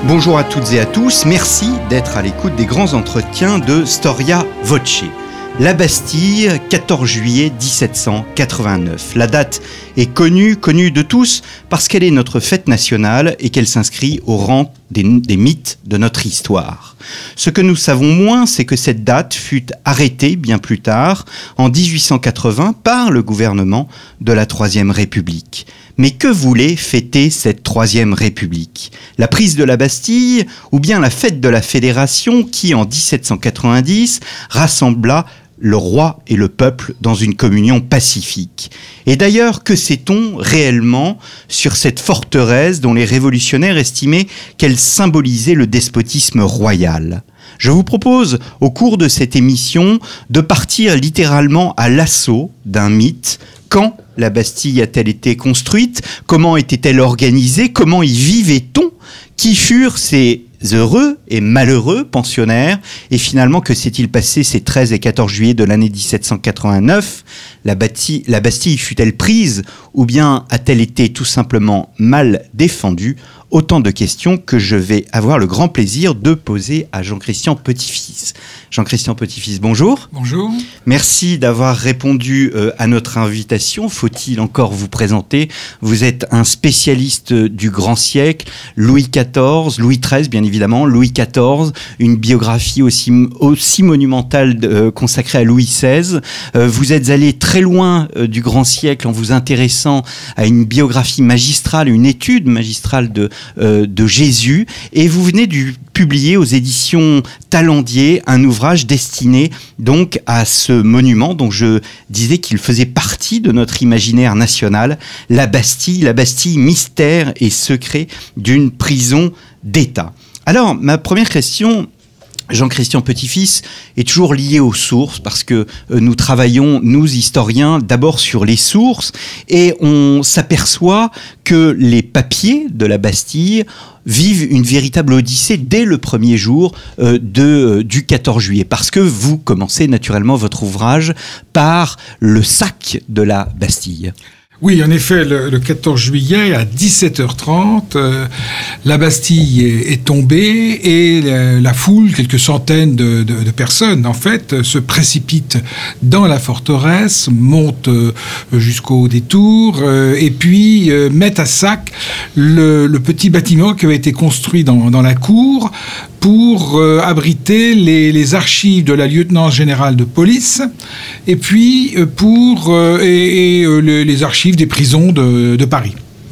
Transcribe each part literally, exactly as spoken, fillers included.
Bonjour à toutes et à tous, merci d'être à l'écoute des grands entretiens de Storia Voce. La Bastille, quatorze juillet dix-sept cent quatre-vingt-neuf. La date est connue, connue de tous, parce qu'elle est notre fête nationale et qu'elle s'inscrit au rang des, des mythes de notre histoire. Ce que nous savons moins, c'est que cette date fut arrêtée bien plus tard, en dix-huit cent quatre-vingts, par le gouvernement de la Troisième République. Mais que voulait fêter cette Troisième République ? La prise de la Bastille ou bien la fête de la Fédération qui, en dix-sept cent quatre-vingt-dix, rassembla le roi et le peuple dans une communion pacifique. Et d'ailleurs, que sait-on réellement sur cette forteresse dont les révolutionnaires estimaient qu'elle symbolisait le despotisme royal ? Je vous propose, au cours de cette émission, de partir littéralement à l'assaut d'un mythe. Quand la Bastille a-t-elle été construite ? Comment était-elle organisée ? Comment y vivait-on ? Qui furent ces heureux et malheureux pensionnaires ? Et finalement, que s'est-il passé ces treize et quatorze juillet de l'année dix-sept cent quatre-vingt-neuf ? La Bastille, la Bastille fut-elle prise ou bien a-t-elle été tout simplement mal défendue ? Autant de questions que je vais avoir le grand plaisir de poser à Jean-Christian Petit-Fils. Jean-Christian Petit-Fils, bonjour. Bonjour. Merci d'avoir répondu euh, à notre invitation. Faut-il encore vous présenter ? Vous êtes un spécialiste du grand siècle, Louis quatorze, Louis treize bien évidemment, Louis quatorze, une biographie aussi, aussi monumentale euh, consacrée à Louis seize. Euh, vous êtes allé très loin euh, du grand siècle en vous intéressant à une biographie magistrale, une étude magistrale de Euh, de Jésus, et vous venez de publier aux éditions Talendier un ouvrage destiné donc à ce monument dont je disais qu'il faisait partie de notre imaginaire national, la Bastille, la Bastille, mystère et secret d'une prison d'État. Alors, ma première question, Jean-Christian Petit-Fils, est toujours lié aux sources parce que euh, nous travaillons, nous historiens, d'abord sur les sources et on s'aperçoit que les papiers de la Bastille vivent une véritable odyssée dès le premier jour euh, de, euh, du quatorze juillet parce que vous commencez naturellement votre ouvrage par le sac de la Bastille. Oui, en effet, le, le quatorze juillet, à dix-sept heures trente, euh, la Bastille est, est tombée et la, la foule, quelques centaines de, de, de personnes, en fait, se précipitent dans la forteresse, montent euh, jusqu'au détour euh, et puis euh, mettent à sac le, le petit bâtiment qui avait été construit dans, dans la cour pour euh, abriter les, les archives de la lieutenance générale de police et puis euh, pour euh, et, et euh, les, les archives des prisons de, de Paris.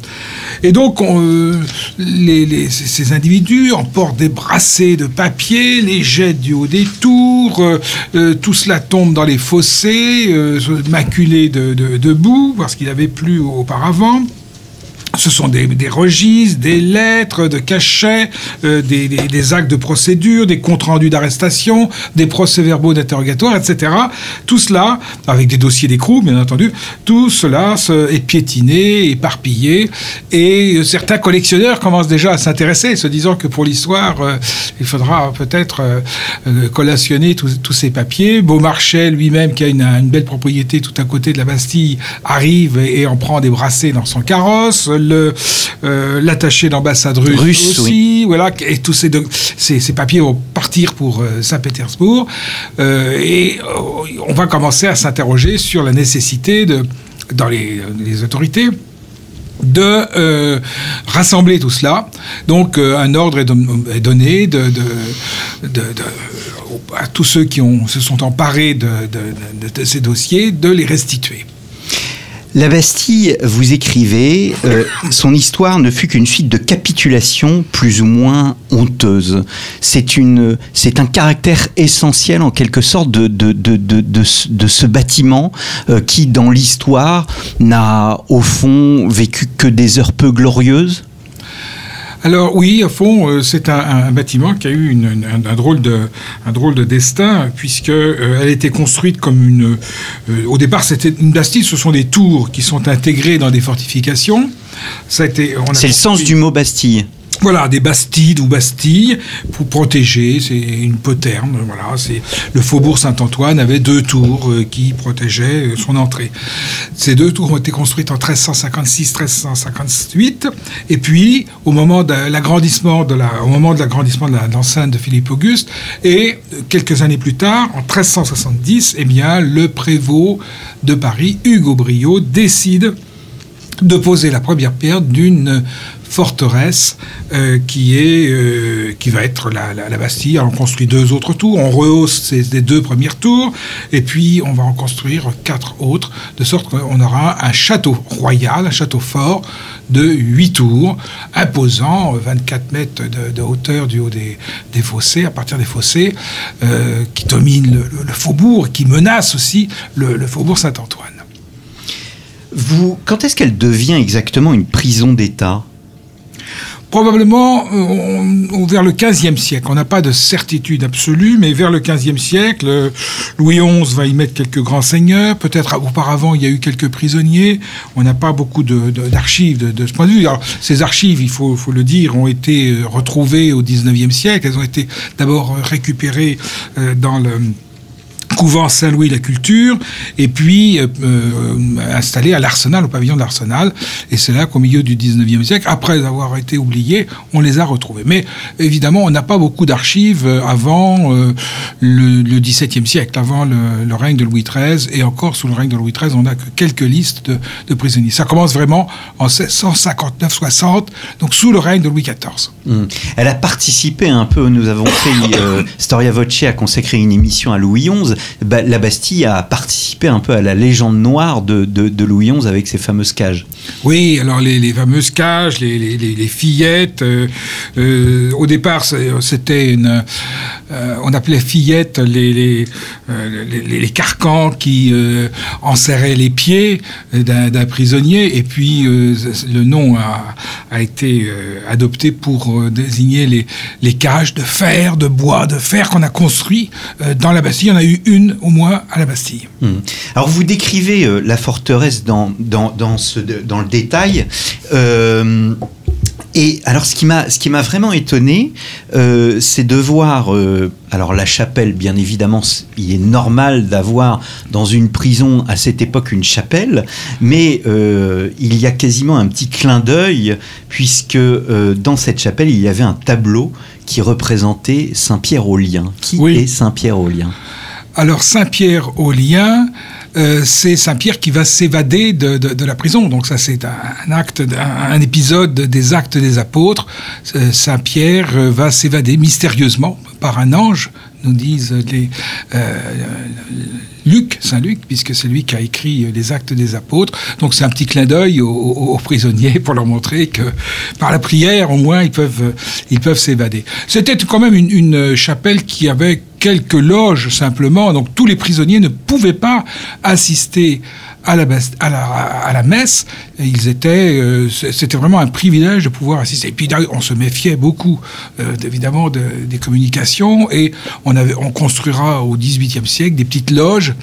Et donc, on, euh, les, les, ces individus emportent des brassées de papier, les jettent du haut des tours, euh, euh, tout cela tombe dans les fossés, euh, maculés de, de, de boue, parce qu'il avait plu auparavant. Ce sont des, des registres, des lettres de cachets, euh, des, des, des actes de procédure, des comptes rendus d'arrestation, des procès-verbaux d'interrogatoire, et cetera. Tout cela, avec des dossiers d'écrou, bien entendu, tout cela est piétiné, éparpillé, et certains collectionneurs commencent déjà à s'intéresser, se disant que pour l'histoire, euh, il faudra peut-être euh, collationner tous ces papiers. Beaumarchais, lui-même, qui a une, une belle propriété tout à côté de la Bastille, arrive et, et en prend des brassées dans son carrosse. Le, euh, l'attaché d'ambassade russe, russe aussi, oui. Voilà, et tous ces, ces, ces papiers vont partir pour euh, Saint-Pétersbourg, euh, et euh, on va commencer à s'interroger sur la nécessité de, dans les, les autorités, de euh, rassembler tout cela. Donc euh, un ordre est, don- est donné de, de, de, de, à tous ceux qui ont, se sont emparés de, de, de, de ces dossiers, de les restituer. La Bastille, vous écrivez, euh, son histoire ne fut qu'une suite de capitulations plus ou moins honteuses. C'est une, c'est un caractère essentiel en quelque sorte de de de de de, de ce bâtiment euh, qui, dans l'histoire, n'a au fond vécu que des heures peu glorieuses. Alors oui, au fond, euh, c'est un, un bâtiment qui a eu une, une, un, un, drôle de, un drôle de destin, puisque euh, elle a été construite comme une... Euh, au départ, c'était une Bastille, ce sont des tours qui sont intégrées dans des fortifications. Ça a été, on a c'est construit... le sens du mot Bastille. Voilà, des bastides ou bastilles pour protéger, c'est une poterne, voilà, c'est le faubourg Saint-Antoine avait deux tours euh, qui protégeaient euh, son entrée. Ces deux tours ont été construites en treize cent cinquante-six treize cent cinquante-huit, et puis au moment de l'agrandissement de la, au moment de l'agrandissement de, la, de l'enceinte de Philippe Auguste, et quelques années plus tard, en treize cent soixante-dix, eh bien, le prévôt de Paris, Hugues Aubriot, décide de poser la première pierre d'une forteresse euh, qui est euh, qui va être la, la, la Bastille. Alors on construit deux autres tours, on rehausse ces, ces deux premières tours, et puis on va en construire quatre autres, de sorte qu'on aura un château royal, un château fort de huit tours, imposant vingt-quatre mètres de, de hauteur du haut des, des fossés, à partir des fossés euh, qui dominent le, le, le faubourg, qui menacent aussi le, le faubourg Saint-Antoine. Vous, quand est-ce qu'elle devient exactement une prison d'État ? Probablement on, on, vers le quinzième siècle. On n'a pas de certitude absolue, mais vers le quinzième siècle, Louis onze va y mettre quelques grands seigneurs. Peut-être auparavant, il y a eu quelques prisonniers. On n'a pas beaucoup de, de, d'archives de, de ce point de vue. Alors, ces archives, il faut, faut le dire, ont été retrouvées au dix-neuvième siècle. Elles ont été d'abord récupérées euh, dans le couvent Saint-Louis la Culture, et puis euh, installé à l'Arsenal, au pavillon de l'Arsenal. Et c'est là qu'au milieu du dix-neuvième siècle, après avoir été oubliés, on les a retrouvés. Mais évidemment, on n'a pas beaucoup d'archives avant euh, le, le dix-septième siècle, avant le, le règne de Louis treize, et encore sous le règne de Louis treize, on n'a que quelques listes de, de prisonniers. Ça commence vraiment en seize cent cinquante-neuf soixante, donc sous le règne de Louis quatorze. Mmh. Elle a participé un peu, nous avons fait, euh, Storia Voce a consacré une émission à Louis onze. Bah, la Bastille a participé un peu à la légende noire de, de, de Louis onze avec ses fameuses cages. Oui, alors les, les fameuses cages, les, les, les fillettes. Euh, euh, au départ, c'était une. Euh, on appelait fillettes les, les, euh, les, les carcans qui euh, enserraient les pieds d'un, d'un prisonnier. Et puis, euh, le nom a, a été euh, adopté pour euh, désigner les, les cages de fer, de bois, de fer qu'on a construit euh, dans la Bastille. Il y en a eu une, au moins, à la Bastille. Mmh. Alors, vous décrivez euh, la forteresse dans, dans, dans, ce, dans le détail. Euh, et alors, ce qui m'a, ce qui m'a vraiment étonné, euh, c'est de voir... Euh, alors, la chapelle, bien évidemment, il est normal d'avoir dans une prison, à cette époque, une chapelle, mais euh, il y a quasiment un petit clin d'œil, puisque euh, dans cette chapelle, il y avait un tableau qui représentait Saint-Pierre aux Liens. Qui oui. est Saint-Pierre aux Liens ? Alors, Saint-Pierre aux Liens, euh, c'est Saint-Pierre qui va s'évader de, de, de la prison. Donc ça, c'est un, un acte, un, un épisode des Actes des Apôtres. Saint-Pierre va s'évader mystérieusement par un ange, nous disent les euh, Luc, Saint Luc, puisque c'est lui qui a écrit les Actes des Apôtres. Donc c'est un petit clin d'œil aux, aux, aux prisonniers pour leur montrer que par la prière, au moins, ils peuvent, ils peuvent s'évader. C'était quand même une, une chapelle qui avait quelques loges simplement, donc tous les prisonniers ne pouvaient pas assister à la, à la, à la messe. Ils étaient, euh, c'était vraiment un privilège de pouvoir assister. Et puis on se méfiait beaucoup, euh, évidemment, de, des communications, et on, avait, on construira au dix-huitième siècle des petites loges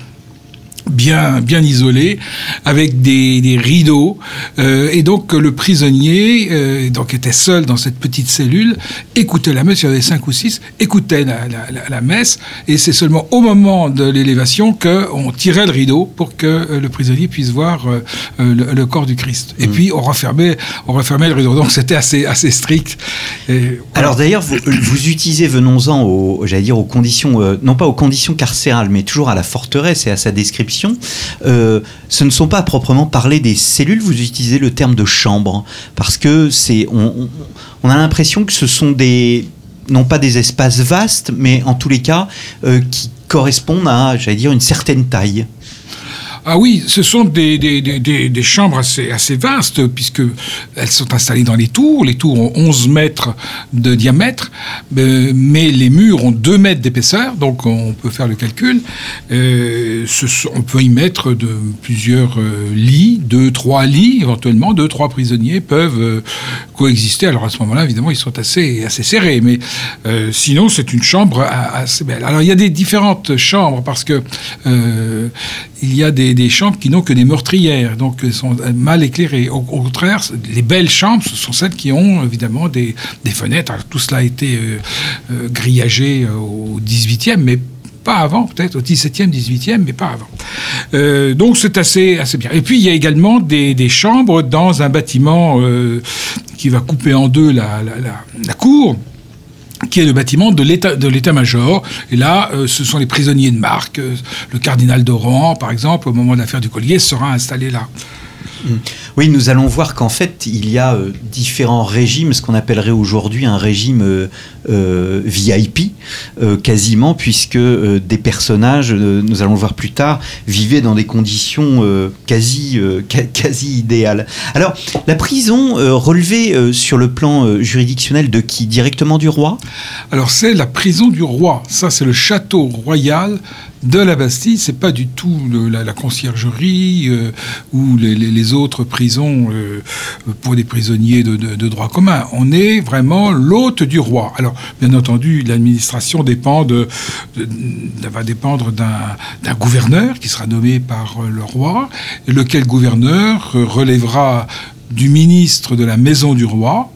bien bien isolé, avec des, des rideaux, euh, et donc le prisonnier euh, donc était seul dans cette petite cellule, écoutait la messe, il y en avait cinq ou six, écoutait la, la, la, la messe, et c'est seulement au moment de l'élévation qu'on tirait le rideau pour que euh, le prisonnier puisse voir euh, le, le corps du Christ. Et mmh. puis on refermait, on refermait le rideau, donc c'était assez, assez strict. Et, voilà. Alors d'ailleurs, vous, vous utilisez, venons-en aux, j'allais dire aux conditions, euh, non pas aux conditions carcérales, mais toujours à la forteresse et à sa description. Euh, ce ne sont pas à proprement parler des cellules, vous utilisez le terme de chambre, parce que c'est, on, on, on a l'impression que ce sont des, non pas des espaces vastes, mais en tous les cas euh, qui correspondent à, j'allais dire, une certaine taille. Ah oui, ce sont des, des, des, des chambres assez, assez vastes, puisque elles sont installées dans les tours. Les tours ont onze mètres de diamètre, mais les murs ont deux mètres d'épaisseur, donc on peut faire le calcul. Euh, ce sont, on peut y mettre de, plusieurs euh, lits, deux, trois lits, éventuellement, deux, trois prisonniers peuvent euh, coexister. Alors à ce moment-là, évidemment, ils sont assez, assez serrés, mais euh, sinon, c'est une chambre assez belle. Alors il y a des différentes chambres, parce que euh, il y a des des, des chambres qui n'ont que des meurtrières, donc sont mal éclairées. Au, au contraire, les belles chambres, ce sont celles qui ont évidemment des, des fenêtres. Alors, tout cela a été euh, euh, grillagé au dix-huitième, mais pas avant, peut-être au dix-septième, dix-huitième, mais pas avant. Euh, donc c'est assez, assez bien. Et puis il y a également des, des chambres dans un bâtiment euh, qui va couper en deux la, la, la, la cour, qui est le bâtiment de l'état, de l'état-major. Et là, euh, ce sont les prisonniers de marque. Euh, le cardinal de Rohan, par exemple, au moment de l'affaire du collier, sera installé là. Oui, nous allons voir qu'en fait, il y a euh, différents régimes, ce qu'on appellerait aujourd'hui un régime euh, euh, V I P, euh, quasiment, puisque euh, des personnages, euh, nous allons le voir plus tard, vivaient dans des conditions euh, quasi, euh, ca- quasi idéales. Alors, la prison euh, relevait euh, sur le plan euh, juridictionnel de qui? Directement du roi? Alors, c'est la prison du roi. Ça, c'est le château royal de la Bastille. C'est pas du tout le, la, la conciergerie euh, ou les, les, les autres prisons euh, pour des prisonniers de, de, de droit commun. On est vraiment l'hôte du roi. Alors, bien entendu, l'administration dépend de, de, de, va dépendre d'un, d'un gouverneur qui sera nommé par le roi, lequel gouverneur relèvera du ministre de la maison du roi,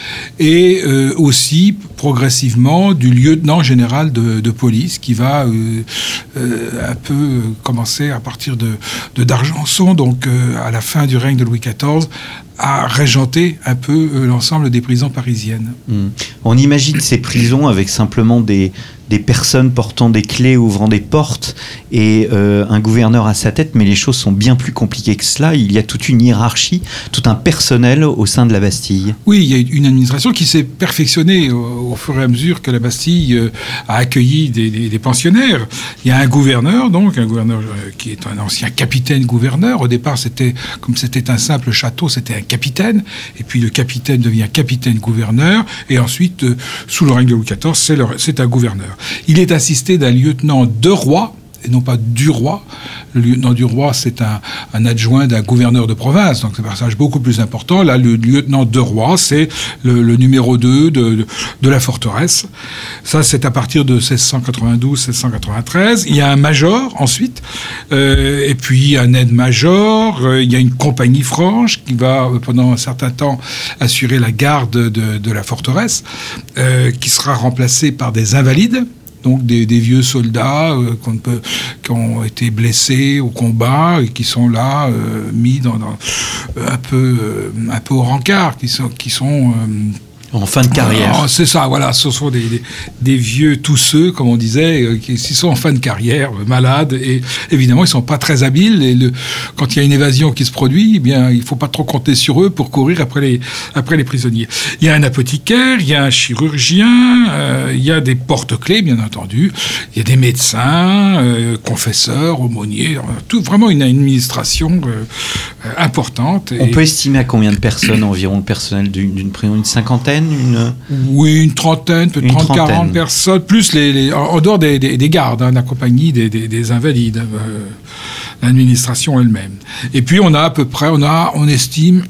et euh, aussi progressivement du lieutenant général de, de police qui va euh, euh, un peu commencer à partir de, de d'Argenson, donc euh, à la fin du règne de Louis quatorze, à régenter un peu euh, l'ensemble des prisons parisiennes. Mmh. On imagine ces prisons avec simplement des, des personnes portant des clés, ouvrant des portes et euh, un gouverneur à sa tête, mais les choses sont bien plus compliquées que cela. Il y a toute une hiérarchie, tout un personnel au sein de la Bastille. Oui, il y a une administration qui s'est perfectionnée au, au fur et à mesure que la Bastille euh, a accueilli des, des, des pensionnaires. Il y a un gouverneur, donc, un gouverneur euh, qui est un ancien capitaine-gouverneur. Au départ, c'était, comme c'était un simple château, c'était un capitaine, et puis le capitaine devient capitaine-gouverneur, et ensuite, euh, sous le règne de Louis quatorze, c'est, le, c'est un gouverneur. Il est assisté d'un lieutenant de roi, et non pas du roi. Le lieutenant du roi, c'est un, un adjoint d'un gouverneur de province, donc c'est un personnage beaucoup plus important. Là, le lieutenant de roi, c'est le, le numéro deux de, de, de la forteresse. Ça, c'est à partir de seize cent quatre-vingt-douze seize cent quatre-vingt-treize. Il y a un major, ensuite, euh, et puis un aide-major. Euh, il y a une compagnie franche qui va, pendant un certain temps, assurer la garde de, de la forteresse, euh, qui sera remplacée par des invalides. Donc des, des vieux soldats euh, qu'on peut, qui ont été blessés au combat et qui sont là euh, mis dans, dans un peu euh, un peu au rencard, qui sont qui sont euh, en fin de carrière. Oh, c'est ça, voilà. Ce sont des, des, des vieux tousseux, comme on disait, euh, qui, qui sont en fin de carrière, euh, malades, et évidemment, ils sont pas très habiles. Et le, quand il y a une évasion qui se produit, eh bien, il faut pas trop compter sur eux pour courir après les, après les prisonniers. Il y a un apothicaire, il y a un chirurgien, euh, il y a des porte-clés, bien entendu. Il y a des médecins, euh, confesseurs, aumôniers, tout, vraiment une administration euh, euh, importante. On et... peut estimer à combien de personnes environ le personnel d'une, d'une prison? Une cinquantaine? Une... Oui, une trentaine, peut-être trente, quarante personnes, plus les, les, en dehors des, des, des gardes, hein, la compagnie des, des, des invalides, euh, l'administration elle-même. Et puis on a à peu près, on a, on estime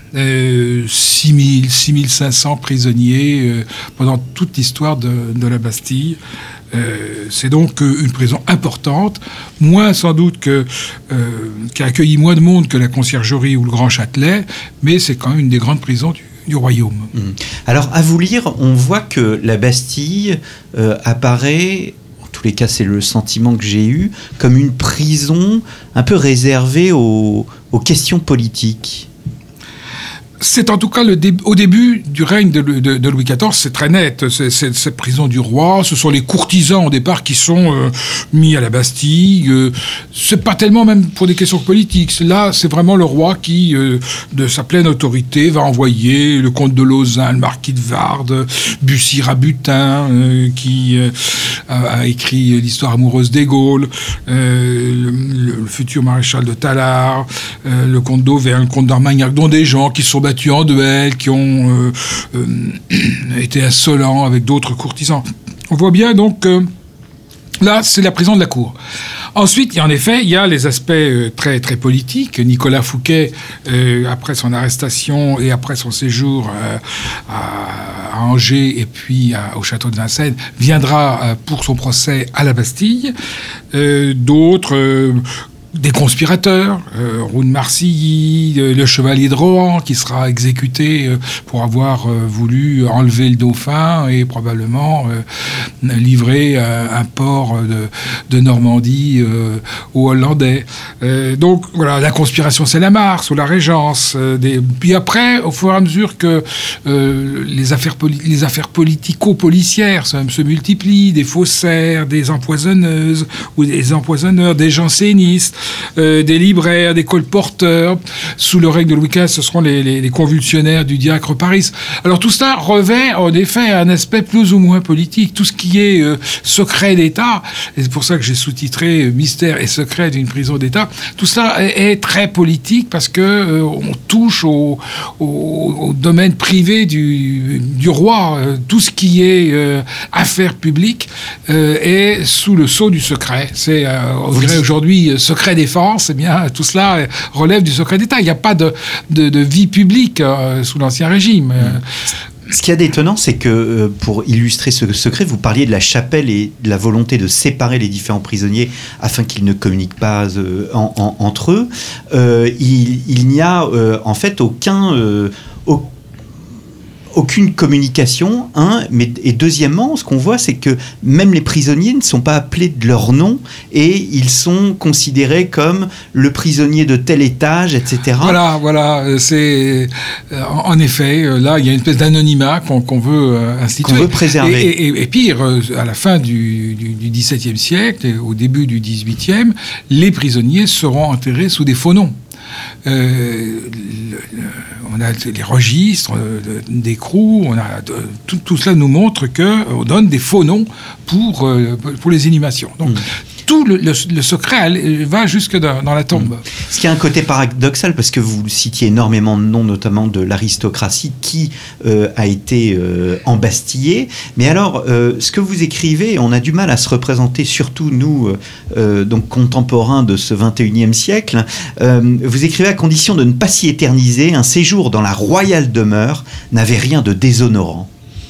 euh, six mille, six mille cinq cents prisonniers euh, pendant toute l'histoire de, de la Bastille. Euh, c'est donc une prison importante, moins sans doute que, euh, qui a accueilli moins de monde que la Conciergerie ou le Grand Châtelet, mais c'est quand même une des grandes prisons du du royaume. Mmh. Alors, à vous lire, on voit que la Bastille euh, apparaît, en tous les cas c'est le sentiment que j'ai eu, comme une prison un peu réservée aux, aux questions politiques. C'est en tout cas le dé- au début du règne de, de, de Louis quatorze, c'est très net. C'est, c'est cette prison du roi. Ce sont les courtisans au départ qui sont euh, mis à la Bastille. Euh, c'est pas tellement même pour des questions politiques. Là, c'est vraiment le roi qui, euh, de sa pleine autorité, va envoyer le comte de Lauzun, le marquis de Vardes, Bussy-Rabutin, euh, qui euh, a, a écrit l'histoire amoureuse des Gaules, euh, le, le futur maréchal de Tallard, euh, le comte d'Auvergne, le comte d'Armagnac, dont des gens qui sont battus en duel, qui ont euh, euh, été insolents avec d'autres courtisans. On voit bien donc euh, là, c'est la prison de la cour. Ensuite, en effet, il y a les aspects euh, très très politiques. Nicolas Fouquet, euh, après son arrestation et après son séjour euh, à, à Angers et puis à, au château de Vincennes, viendra euh, pour son procès à la Bastille. Euh, d'autres euh, des conspirateurs, euh, Roux de Marcilly, euh, le chevalier de Rohan, qui sera exécuté euh, pour avoir euh, voulu enlever le dauphin et probablement euh, livrer euh, un port de, de Normandie euh, aux Hollandais. Euh, donc voilà, la conspiration c'est la Marre, sous la Régence. Euh, des... Puis après, au fur et à mesure que euh, les affaires, poli- les affaires politico-policières se, se multiplient, des faussaires, des empoisonneuses ou des empoisonneurs, des jansénistes, euh, des libraires, des colporteurs. Sous le règne de Louis quinze, ce seront les, les, les convulsionnaires du diacre Paris. Alors tout cela revêt en effet un aspect plus ou moins politique. Tout ce qui est euh, secret d'État, et c'est pour ça que j'ai sous-titré euh, Mystère et secret d'une prison d'État, tout cela est, est très politique parce que euh, on touche au, au, au domaine privé du, du roi. Euh, tout ce qui est euh, affaires publiques euh, est sous le sceau du secret. C'est, euh, on dirait aujourd'hui, euh, secret défense, eh bien, tout cela relève du secret d'État. Il n'y a pas de, de, de vie publique euh, sous l'Ancien Régime. Mmh. Ce qu'il y a d'étonnant, c'est que euh, pour illustrer ce secret, vous parliez de la chapelle et de la volonté de séparer les différents prisonniers afin qu'ils ne communiquent pas euh, en, en, entre eux. Euh, il, il n'y a euh, en fait aucun... Euh, aucun aucune communication, un, mais, et deuxièmement, ce qu'on voit, c'est que même les prisonniers ne sont pas appelés de leur nom et ils sont considérés comme le prisonnier de tel étage, et cetera. Voilà, voilà, c'est en, en effet, là, il y a une espèce d'anonymat qu'on, qu'on veut instituer. Qu'on veut préserver. Et, et, et pire, à la fin du, du, du XVIIe siècle, et au début du dix-huitième, les prisonniers seront enterrés sous des faux noms. Euh, le, le, on a les registres euh, d'écrou, on a de, tout, tout cela nous montre que on donne des faux noms pour euh, pour les inhumations. Donc mmh. tout le, le, le secret va jusque dans, dans la tombe. Mmh. Ce qui a un côté paradoxal, parce que vous citiez énormément de noms, notamment de l'aristocratie qui euh, a été euh, embastillée. Mais alors, euh, ce que vous écrivez, on a du mal à se représenter, surtout nous, euh, donc contemporains de ce vingt et unième siècle. Euh, vous écrivez à condition de ne pas s'y éterniser, un séjour dans la royale demeure n'avait rien de déshonorant.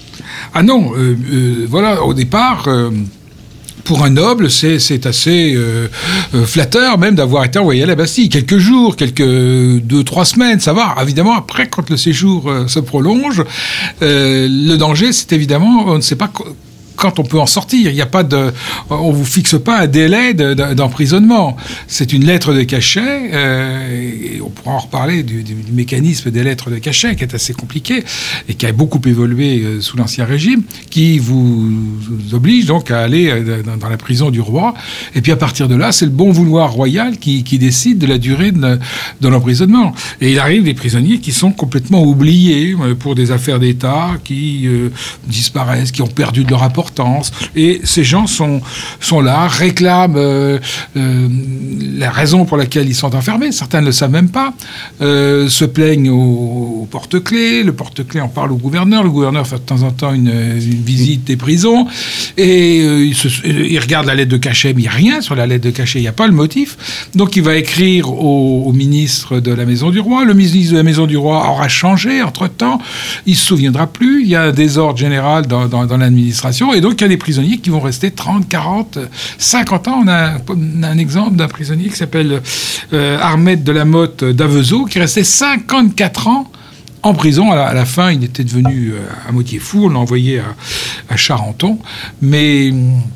Ah non, euh, euh, voilà, au départ... Euh Pour un noble, c'est, c'est assez euh, euh, flatteur même d'avoir été envoyé à la Bastille. Quelques jours, quelques deux, trois semaines, ça va. Évidemment, après, quand le séjour euh, se prolonge, euh, le danger, c'est évidemment, on ne sait pas... Qu- quand on peut en sortir. Il n'y a pas de, on vous fixe pas un délai de, de, d'emprisonnement. C'est une lettre de cachet, euh, et on pourra en reparler du, du, du mécanisme des lettres de cachet, qui est assez compliqué et qui a beaucoup évolué euh, sous l'Ancien Régime, qui vous, vous oblige donc à aller euh, dans, dans la prison du roi. Et puis à partir de là, c'est le bon vouloir royal qui, qui décide de la durée de, de l'emprisonnement. Et il arrive des prisonniers qui sont complètement oubliés euh, pour des affaires d'État, qui euh, disparaissent, qui ont perdu de leur rapport. Et ces gens sont, sont là, réclament euh, euh, la raison pour laquelle ils sont enfermés. Certains ne le savent même pas. Euh, se plaignent au, au porte-clés. Le porte-clés en parle au gouverneur. Le gouverneur fait de temps en temps une, une visite des prisons. Et euh, il, se, il regarde la lettre de cachet, mais il n'y a rien sur la lettre de cachet. Il n'y a pas le motif. Donc il va écrire au, au ministre de la Maison du Roi. Le ministre de la Maison du Roi aura changé entre-temps. Il ne se souviendra plus. Il y a un désordre général dans, dans, dans l'administration. Et donc, il y a des prisonniers qui vont rester trente, quarante, cinquante ans. On a un, on a un exemple d'un prisonnier qui s'appelle euh, Armette de la Motte d'Avezeau, qui restait cinquante-quatre ans en prison. À la, à la fin, il était devenu euh, à moitié fou. On l'a envoyé à, à Charenton. Mais...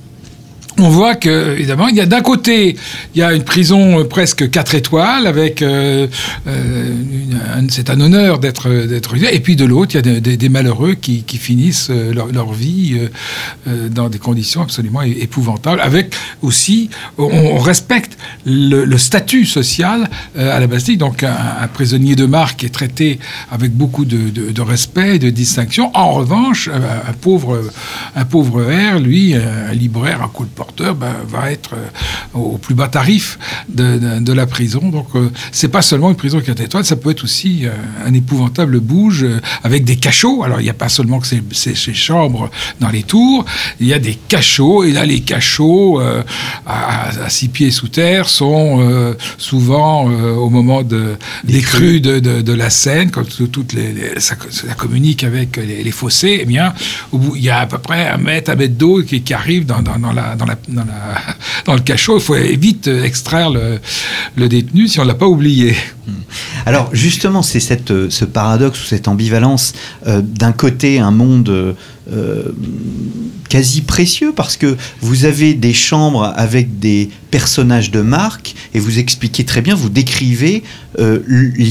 on voit que, évidemment, il y a d'un côté, il y a une prison presque quatre étoiles avec, euh, euh, une, c'est un honneur d'être, d'être, et puis de l'autre, il y a des, des, des malheureux qui, qui finissent leur, leur vie euh, dans des conditions absolument épouvantables. Avec aussi, on, on respecte le, le statut social euh, à la Bastille. Donc, un, un prisonnier de marque est traité avec beaucoup de, de, de respect et de distinction. En revanche, un, un pauvre, un pauvre R, lui, un libraire, un colporteur, Ben, va être euh, au plus bas tarif de, de, de la prison. Donc, euh, c'est pas seulement une prison quatre étoiles, ça peut être aussi euh, un épouvantable bouge euh, avec des cachots. Alors, il n'y a pas seulement que ces, ces, ces chambres dans les tours, il y a des cachots, et là, les cachots euh, à, à six pieds sous terre sont euh, souvent euh, au moment de, des crues de, de, de la Seine, quand toutes les, les, ça, ça communique avec les, les fossés, eh bien, au bout, il y a à peu près un mètre, un mètre d'eau qui, qui arrive dans, dans, dans la, dans la dans, la, dans le cachot, il faut vite extraire le, le détenu si on ne l'a pas oublié. Alors justement, c'est cette, ce paradoxe ou cette ambivalence. Euh, d'un côté, un monde euh, quasi précieux, parce que vous avez des chambres avec des personnages de marque, et vous expliquez très bien, vous décrivez euh,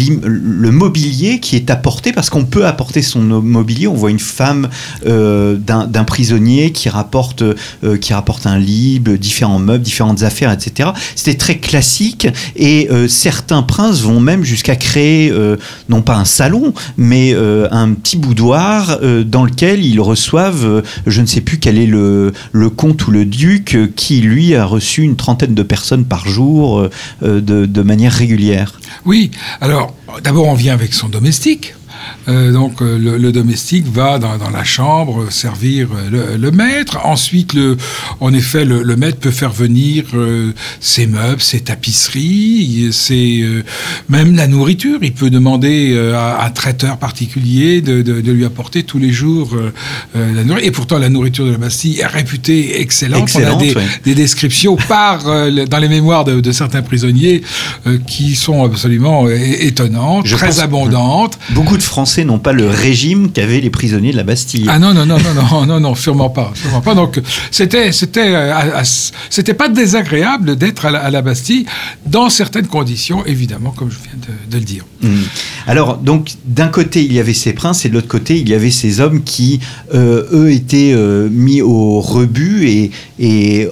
le mobilier qui est apporté, parce qu'on peut apporter son mobilier. On voit une femme euh, d'un, d'un prisonnier qui rapporte, euh, qui rapporte un lit, différents meubles, différentes affaires, et cetera. C'était très classique, et euh, certains princes vont même jusqu'à créer, euh, non pas un salon, mais euh, un petit boudoir euh, dans lequel ils reçoivent, euh, je ne sais plus quel est le, le comte ou le duc, euh, qui lui a reçu une trentaine de personnes par jour euh, de, de manière régulière. Oui, alors d'abord on vient avec son domestique. Euh, donc euh, le, le domestique va dans, dans la chambre servir le, le maître. Ensuite, le, en effet, le, le maître peut faire venir euh, ses meubles, ses tapisseries, ses, euh, même la nourriture. Il peut demander euh, à un traiteur particulier de, de, de lui apporter tous les jours euh, euh, la nourriture. Et pourtant, la nourriture de la Bastille est réputée excellente. excellente On a des, ouais. des descriptions par, euh, dans les mémoires de, de certains prisonniers euh, qui sont absolument euh, étonnantes, Je très abondantes. Beaucoup de Français n'ont pas le régime qu'avaient les prisonniers de la Bastille. Ah non non non non non non non sûrement pas sûrement pas. Donc c'était c'était euh, c'était pas désagréable d'être à la, à la Bastille dans certaines conditions, évidemment, comme je viens de, de le dire. Mmh. Alors donc d'un côté il y avait ces princes et de l'autre côté il y avait ces hommes qui euh, eux étaient euh, mis au rebut et et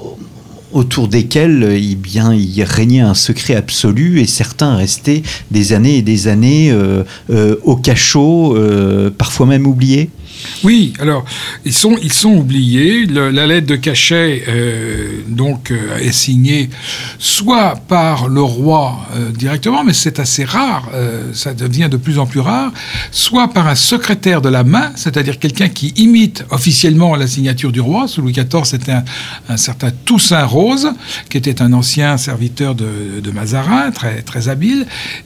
autour desquels eh bien, il régnait un secret absolu, et certains restaient des années et des années euh, euh, au cachot, euh, parfois même oubliés. Oui, alors ils sont ils sont oubliés. Le, la lettre de cachet euh, donc euh, est signée soit par le roi euh, directement, mais c'est assez rare, euh, ça devient de plus en plus rare, soit par un secrétaire de la main, c'est-à-dire quelqu'un qui imite officiellement la signature du roi. Sous Louis quatorze, c'était un, un certain Toussaint Rose, qui était un ancien serviteur de, de Mazarin, très très habile,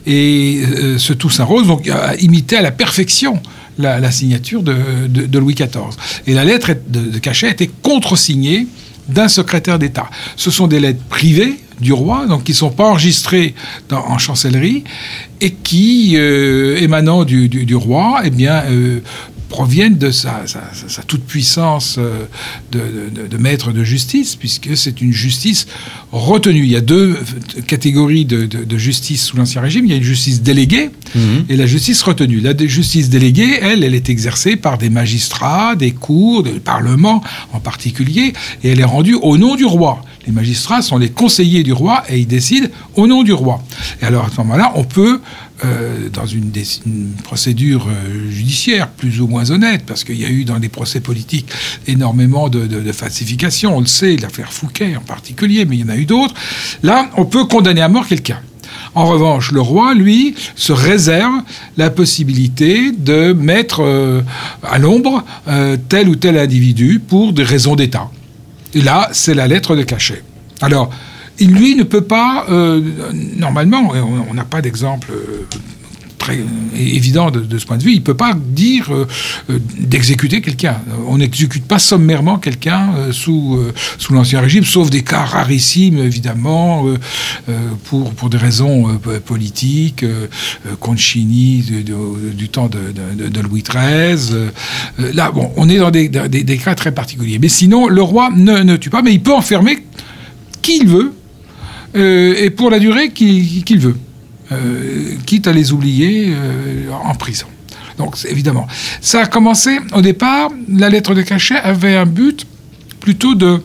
et euh, ce Toussaint Rose donc a imité à la perfection La, la signature de, de, de Louis quatorze. Et la lettre de, de cachet était contresignée d'un secrétaire d'État. Ce sont des lettres privées du roi, donc qui ne sont pas enregistrées dans, en chancellerie, et qui, euh, émanant du, du, du roi, eh bien, euh, proviennent de sa, sa, sa toute-puissance de, de, de maître de justice, puisque c'est une justice retenue. Il y a deux catégories de, de, de justice sous l'Ancien Régime. Il y a une justice déléguée mmh. et la justice retenue. La justice déléguée, elle, elle est exercée par des magistrats, des cours, des parlements en particulier, et elle est rendue au nom du roi. Les magistrats sont les conseillers du roi et ils décident au nom du roi. Et alors, à ce moment-là, on peut, euh, dans une, des, une procédure euh, judiciaire plus ou moins honnête, parce qu'il y a eu dans les procès politiques énormément de, de, de falsifications, on le sait, l'affaire Fouquet en particulier, mais il y en a eu d'autres, là, on peut condamner à mort quelqu'un. En revanche, le roi, lui, se réserve la possibilité de mettre euh, à l'ombre euh, tel ou tel individu pour des raisons d'État. Et là, c'est la lettre de cachet. Alors, il, lui, ne peut pas, euh, normalement, on n'a pas d'exemple euh, très évident de, de ce point de vue, il ne peut pas dire euh, euh, d'exécuter quelqu'un. On n'exécute pas sommairement quelqu'un euh, sous, euh, sous l'Ancien Régime, sauf des cas rarissimes, évidemment, euh, euh, pour, pour des raisons euh, politiques, euh, Concini de, de, du temps de, de, de Louis treize. Euh, là, bon, on est dans des, des, des cas très particuliers. Mais sinon, le roi ne, ne tue pas, mais il peut enfermer qui il veut, euh, et pour la durée qu'il, qu'il veut. Euh, quitte à les oublier euh, en prison. Donc, évidemment. Ça a commencé, au départ, la lettre de cachet avait un but plutôt de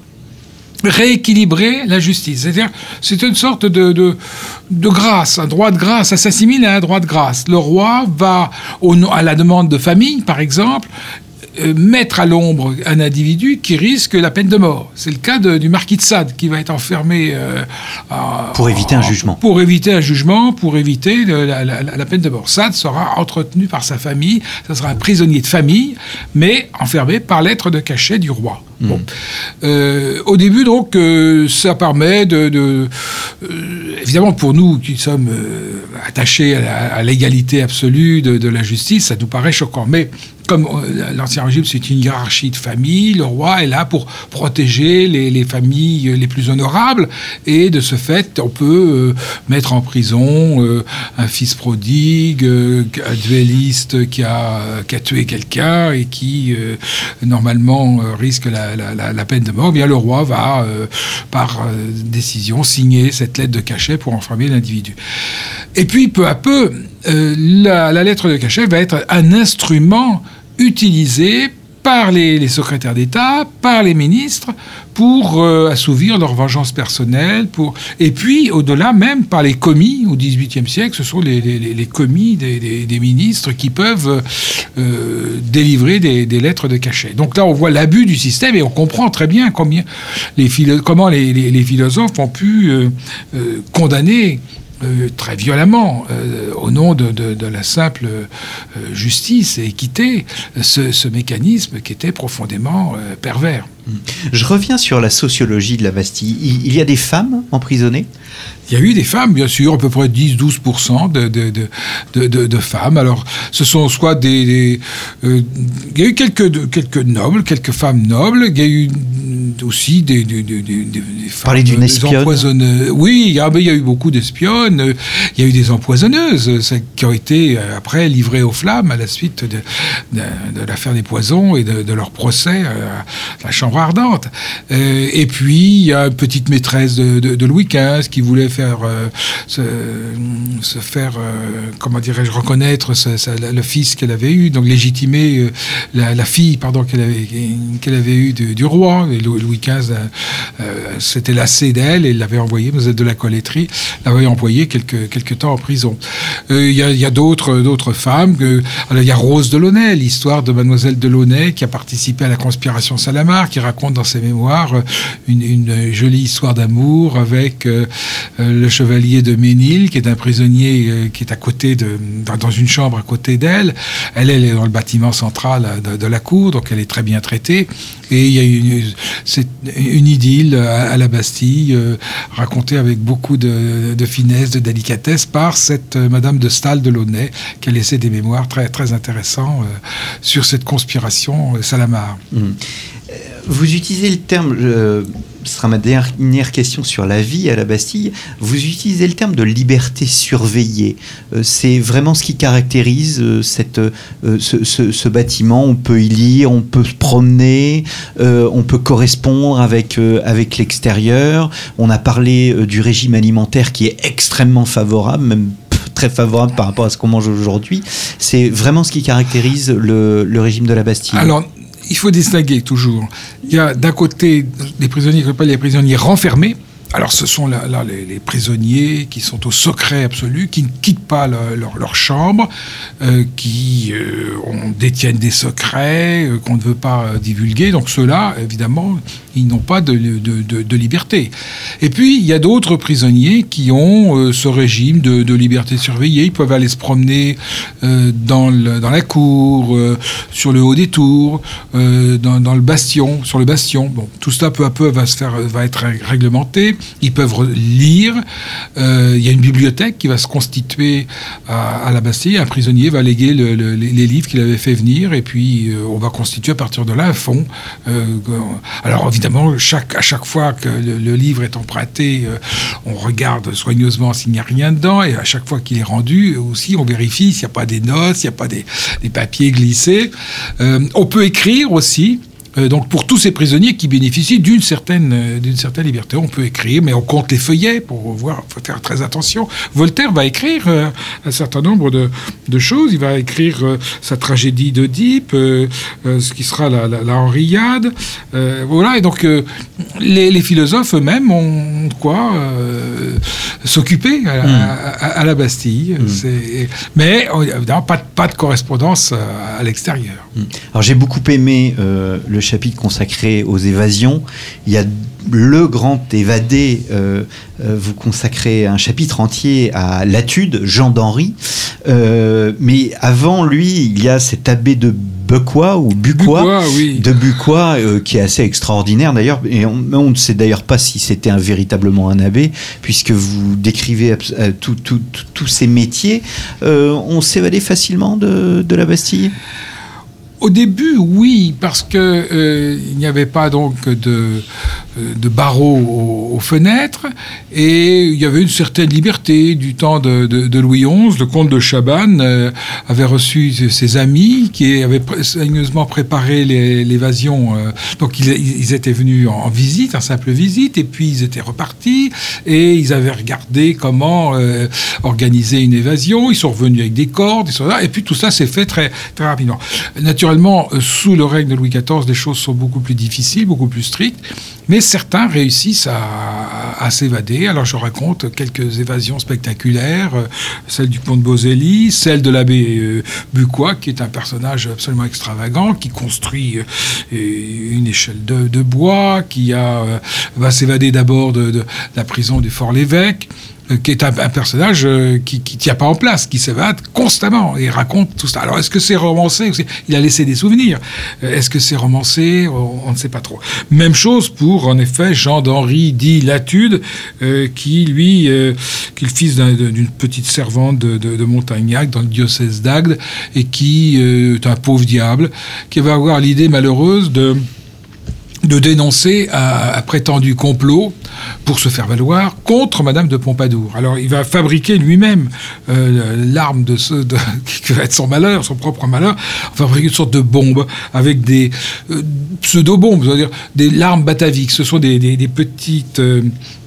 rééquilibrer la justice. C'est-à-dire, c'est une sorte de, de, de grâce, un droit de grâce. Ça s'assimile à un droit de grâce. Le roi va, au, à la demande de famille, par exemple, Euh, mettre à l'ombre un individu qui risque la peine de mort. C'est le cas de, du marquis de Sade, qui va être enfermé... Euh, à, pour éviter en, un jugement. Pour éviter un jugement, pour éviter le, la, la, la peine de mort. Sade sera entretenu par sa famille, ça sera un prisonnier de famille, mais enfermé par lettre de cachet du roi. Mmh. Bon. Euh, au début, donc, euh, ça permet de... de euh, évidemment, pour nous qui sommes... Euh, attaché à, la, à l'égalité absolue de, de la justice, ça nous paraît choquant. Mais comme euh, l'Ancien Régime, c'est une hiérarchie de famille, le roi est là pour protéger les, les familles les plus honorables, et de ce fait, on peut euh, mettre en prison euh, un fils prodigue, euh, un duelliste qui a, qui a tué quelqu'un et qui, euh, normalement, euh, risque la, la, la, la peine de mort. Bien, le roi va, euh, par euh, décision, signer cette lettre de cachet pour enfermer l'individu. Et puis, peu à peu, euh, la, la lettre de cachet va être un instrument utilisé par les, les secrétaires d'État, par les ministres, pour euh, assouvir leur vengeance personnelle, pour... et puis, au-delà même, par les commis, au dix-huitième siècle, ce sont les, les, les commis des, des, des ministres qui peuvent euh, délivrer des, des lettres de cachet. Donc là, on voit l'abus du système, et on comprend très bien combien les philo- comment les, les, les philosophes ont pu euh, euh, condamner Euh, très violemment, euh, au nom de, de, de la simple euh, justice et équité, ce, ce mécanisme qui était profondément euh, pervers. Je reviens sur la sociologie de la Bastille. Il, il y a des femmes emprisonnées ? Il y a eu des femmes, bien sûr, à peu près dix à douze pour cent de, de, de, de, de, de femmes. Alors, ce sont soit des... des euh, il y a eu quelques, quelques nobles, quelques femmes nobles. Il y a eu aussi des, des, des, des, des femmes... Parler d'une espionne. Empoisonneuses. Oui, il y, a, il y a eu beaucoup d'espionnes. Il y a eu des empoisonneuses qui ont été, après, livrées aux flammes à la suite de, de, de l'affaire des poisons et de, de leur procès à la chambre ardente. Euh, et puis, il y a une petite maîtresse de, de, de Louis quinze qui voulait faire Euh, se, se faire, euh, comment dirais-je, reconnaître ce, ce, le fils qu'elle avait eu, donc légitimer euh, la, la fille, pardon, qu'elle avait, qu'elle avait eue du, du roi. Et Louis quinze euh, s'était lassé d'elle et l'avait envoyée, vous êtes de la Coletterie, l'avait envoyée quelques, quelques temps en prison. Il euh, y, y a d'autres, d'autres femmes. Euh, alors, il y a Rose de Launay, l'histoire de Mademoiselle de Launay, qui a participé à la conspiration Salamar, qui raconte dans ses mémoires une, une jolie histoire d'amour avec euh, le chevalier de Ménil, qui est un prisonnier euh, qui est à côté de, dans, dans une chambre à côté d'elle. Elle, elle est dans le bâtiment central de, de la cour, donc elle est très bien traitée. Et il y a une, c'est une idylle à, à la Bastille, euh, racontée avec beaucoup de, de finesse, de délicatesse, par cette euh, Madame de Staël de Launay, qui a laissé des mémoires très, très intéressants euh, sur cette conspiration euh, Salamar. Mmh. Vous utilisez le terme, euh, ce sera ma dernière question sur la vie à la Bastille, vous utilisez le terme de liberté surveillée. Euh, c'est vraiment ce qui caractérise euh, cette, euh, ce, ce, ce bâtiment. On peut y lire, on peut se promener, euh, on peut correspondre avec, euh, avec l'extérieur. On a parlé euh, du régime alimentaire qui est extrêmement favorable, même très favorable par rapport à ce qu'on mange aujourd'hui. C'est vraiment ce qui caractérise le, le régime de la Bastille. Alors, il faut distinguer toujours. Il y a d'un côté les prisonniers qu'on appelle les prisonniers renfermés. Alors, ce sont là, là les, les prisonniers qui sont au secret absolu, qui ne quittent pas le, leur, leur chambre, euh, qui euh, on, détiennent des secrets euh, qu'on ne veut pas euh, divulguer. Donc, ceux-là, évidemment, ils n'ont pas de, de, de, de liberté. Et puis, il y a d'autres prisonniers qui ont euh, ce régime de, de liberté surveillée. Ils peuvent aller se promener euh, dans, le, dans la cour, euh, sur le haut des tours, euh, dans, dans le bastion, sur le bastion. Bon, tout cela, peu à peu, va, se faire, va être réglementé. Ils peuvent lire. Euh, il y a une bibliothèque qui va se constituer à, à la Bastille. Un prisonnier va léguer le, le, les livres qu'il avait fait venir, et puis euh, on va constituer à partir de là un fonds. Euh, alors évidemment, chaque, à chaque fois que le, le livre est emprunté, euh, on regarde soigneusement s'il n'y a rien dedans, et à chaque fois qu'il est rendu aussi, on vérifie s'il n'y a pas des notes, s'il n'y a pas des, des papiers glissés. Euh, on peut écrire aussi. Euh, donc pour tous ces prisonniers qui bénéficient d'une certaine, euh, d'une certaine liberté, on peut écrire, mais on compte les feuillets pour voir, faut faire très attention. Voltaire va écrire euh, un certain nombre de, de choses. Il va écrire euh, sa tragédie d'Oedipe, euh, euh, ce qui sera la, la, la Henriade. Euh, voilà, et donc euh, les, les philosophes eux-mêmes ont quoi euh, s'occuper à, mmh. à, à, à la Bastille. Mmh. C'est, mais évidemment, pas de, pas de correspondance à, à l'extérieur. Mmh. Alors j'ai beaucoup aimé euh, le chapitre consacré aux évasions. Il y a le grand évadé, euh, euh, vous consacrez un chapitre entier à Latude, Jean d'Henry. Euh, mais avant lui, il y a cet abbé de Bucquoy ou Bucquoy, Bucquoy, oui. de Bucquoy, euh, qui est assez extraordinaire d'ailleurs. Et on, on ne sait d'ailleurs pas si c'était un, véritablement un abbé, puisque vous décrivez euh, tous ces métiers. Euh, on s'évadait facilement de, de la Bastille ? Au début, oui, parce que euh, il n'y avait pas donc de, de barreaux aux, aux fenêtres, et il y avait une certaine liberté du temps de, de, de Louis onze. Le comte de Chabannes euh, avait reçu ses amis qui avaient soigneusement préparé les, l'évasion. Euh, donc ils, ils étaient venus en, en visite, en simple visite, et puis ils étaient repartis, et ils avaient regardé comment euh, organiser une évasion. Ils sont revenus avec des cordes, ils sont là, et puis tout ça s'est fait très, très rapidement. Naturellement, sous le règne de Louis quatorze, les choses sont beaucoup plus difficiles, beaucoup plus strictes, mais certains réussissent à, à, à s'évader. Alors je raconte quelques évasions spectaculaires, euh, celle du pont de Bozelli, celle de l'abbé euh, Bucquoy, qui est un personnage absolument extravagant, qui construit euh, une échelle de, de bois, qui a, euh, va s'évader d'abord de, de, de la prison du Fort-l'Évêque, qui est un, un personnage euh, qui ne tient pas en place, qui s'évade constamment et raconte tout ça. Alors, est-ce que c'est romancé ? Il a laissé des souvenirs. Est-ce que c'est romancé ? On, on ne sait pas trop. Même chose pour, en effet, Jean d'Henry dit Latude, euh, qui, lui, euh, qui est le fils d'un, d'une petite servante de, de, de Montagnac, dans le diocèse d'Agde, et qui euh, est un pauvre diable, qui va avoir l'idée malheureuse de... de dénoncer un, un prétendu complot pour se faire valoir contre Madame de Pompadour. Alors, il va fabriquer lui-même euh, l'arme de ce, de, qui va être son malheur, son propre malheur, fabriquer une sorte de bombe avec des euh, pseudo-bombes, c'est-à-dire des larmes bataviques. Ce sont des, des, des petites... Euh,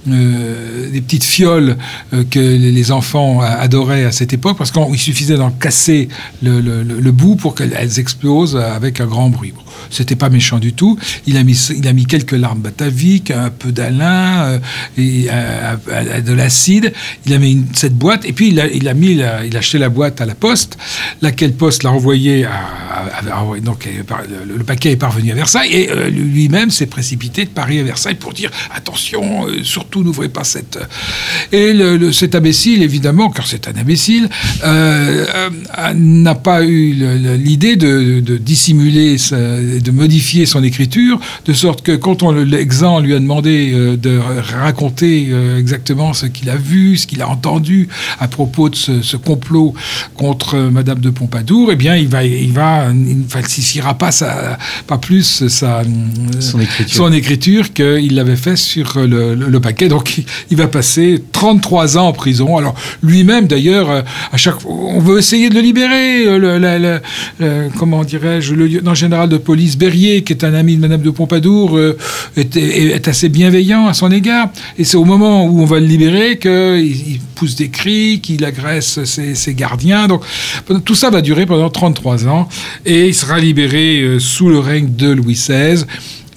Euh, des petites fioles euh, que les enfants adoraient à cette époque, parce qu'il suffisait d'en casser le, le, le bout pour qu'elles explosent avec un grand bruit. Bon, c'était pas méchant du tout. Il a mis, il a mis quelques larmes bataviques, un peu d'alun, euh, et euh, euh, de l'acide. Il a mis une, cette boîte, et puis il a, il a mis, la, il a acheté la boîte à la poste, laquelle poste l'a envoyée à, à, à donc le, le paquet est parvenu à Versailles, et euh, lui-même s'est précipité de Paris à Versailles pour dire attention, euh, surtout n'ouvrez pas cette... Et le, le, cet imbécile, évidemment, car c'est un imbécile, euh, euh, n'a pas eu le, l'idée de, de dissimuler, sa, de modifier son écriture, de sorte que quand on, l'exempt lui a demandé euh, de raconter euh, exactement ce qu'il a vu, ce qu'il a entendu à propos de ce, ce complot contre euh, Madame de Pompadour, eh bien, il va, il va, il ne falsifiera pas, sa, pas plus sa, son écriture, son écriture qu'il l'avait fait sur le, le, le paquet. Donc, il va passer trente-trois ans en prison. Alors, lui-même, d'ailleurs, à chaque fois, on veut essayer de le libérer. Le, le, le, le, comment dirais-je, le lieutenant général de police Berrier, qui est un ami de Madame de Pompadour, euh, est, est assez bienveillant à son égard. Et c'est au moment où on va le libérer qu'il il pousse des cris, qu'il agresse ses, ses gardiens. Donc, tout ça va durer pendant trente-trois ans. Et il sera libéré euh, sous le règne de Louis seize.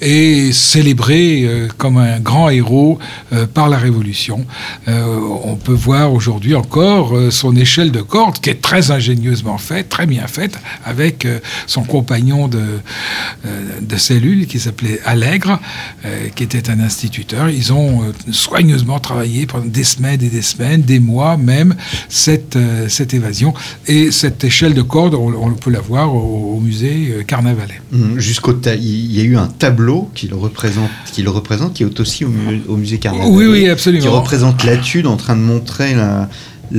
Et célébré euh, comme un grand héros euh, par la Révolution. Euh, on peut voir aujourd'hui encore euh, son échelle de corde, qui est très ingénieusement faite, très bien faite, avec euh, son compagnon de, euh, de cellule qui s'appelait Allègre, euh, qui était un instituteur. Ils ont euh, soigneusement travaillé pendant des semaines et des semaines, des mois même, cette, euh, cette évasion. Et cette échelle de corde, on, on peut la voir au, au musée euh, Carnavalet. Mmh, jusqu'au ta- il y a eu un tableau qui le représente, qui le représente, qui est aussi au, mu- au musée Carnavalet. Oui, oui, absolument. Qui représente Latude en train de montrer la,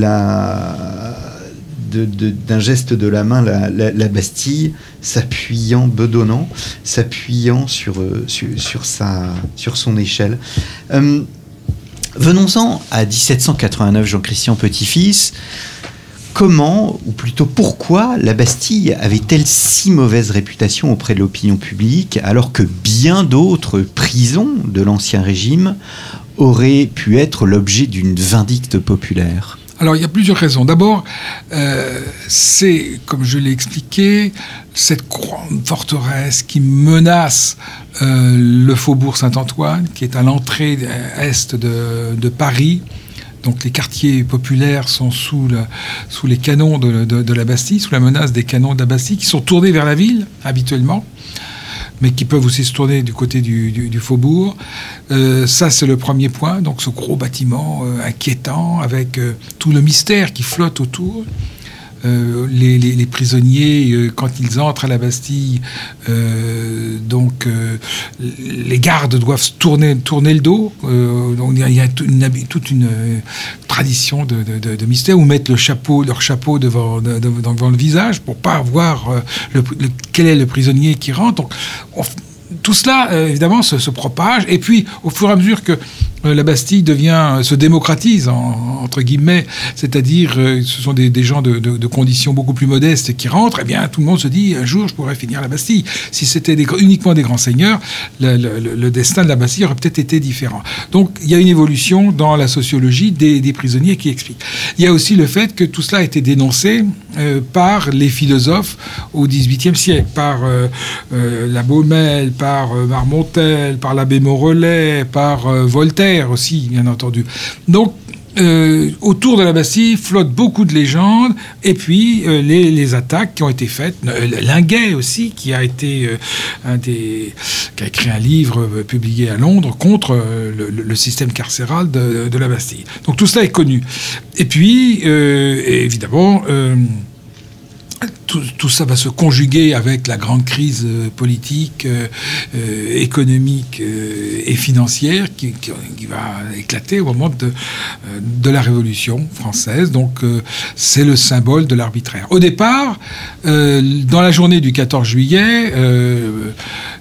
la de, de, d'un geste de la main la, la, la Bastille, s'appuyant, bedonnant, s'appuyant sur, sur, sur, sa, sur son échelle. Euh, venons-en à dix-sept cent quatre-vingt-neuf, Jean-Christian Petit-Fils. Comment, ou plutôt pourquoi, la Bastille avait-elle si mauvaise réputation auprès de l'opinion publique, alors que bien d'autres prisons de l'Ancien Régime auraient pu être l'objet d'une vindicte populaire ? Alors, il y a plusieurs raisons. D'abord, euh, c'est, comme je l'ai expliqué, cette grande forteresse qui menace euh, le faubourg Saint-Antoine, qui est à l'entrée est de, de Paris. Donc les quartiers populaires sont sous, le, sous les canons de, de, de la Bastille, sous la menace des canons de la Bastille, qui sont tournés vers la ville, habituellement, mais qui peuvent aussi se tourner du côté du, du, du faubourg. Euh, ça, c'est le premier point. Donc ce gros bâtiment euh, inquiétant, avec euh, tout le mystère qui flotte autour. euh, les, les, les prisonniers, euh, quand ils entrent à la Bastille, euh, donc euh, les gardes doivent tourner, tourner le dos. Euh, donc il y a, il y a une, toute une euh, tradition de, de, de, de mystère, où mettre le chapeau, leur chapeau devant, de, de, devant le visage pour pas voir euh, le, le, quel est le prisonnier qui rentre. Donc, on, tout cela, euh, évidemment, se, se propage. Et puis, au fur et à mesure que euh, la Bastille devient, se démocratise, en, entre guillemets, c'est-à-dire euh, ce sont des, des gens de, de, de conditions beaucoup plus modestes qui rentrent, eh bien, tout le monde se dit, un jour, je pourrais finir la Bastille. Si c'était des, uniquement des grands seigneurs, le, le, le destin de la Bastille aurait peut-être été différent. Donc, il y a une évolution dans la sociologie des, des prisonniers qui explique. Il y a aussi le fait que tout cela a été dénoncé euh, par les philosophes au dix-huitième siècle, par euh, euh, la Baumelle, par euh, Marmontel, par l'abbé Morellet, par euh, Voltaire aussi, bien entendu. Donc, euh, autour de la Bastille flottent beaucoup de légendes, et puis euh, les, les attaques qui ont été faites. Euh, Linguet aussi, qui a été euh, un des, qui a écrit un livre euh, publié à Londres contre euh, le, le système carcéral de, de la Bastille. Donc tout cela est connu. Et puis, euh, évidemment. Euh, Tout, tout ça va se conjuguer avec la grande crise euh, politique, euh, euh, économique euh, et financière qui, qui, qui va éclater au moment de, euh, de la Révolution française. Donc, euh, c'est le symbole de l'arbitraire. Au départ, euh, dans la journée du quatorze juillet, euh,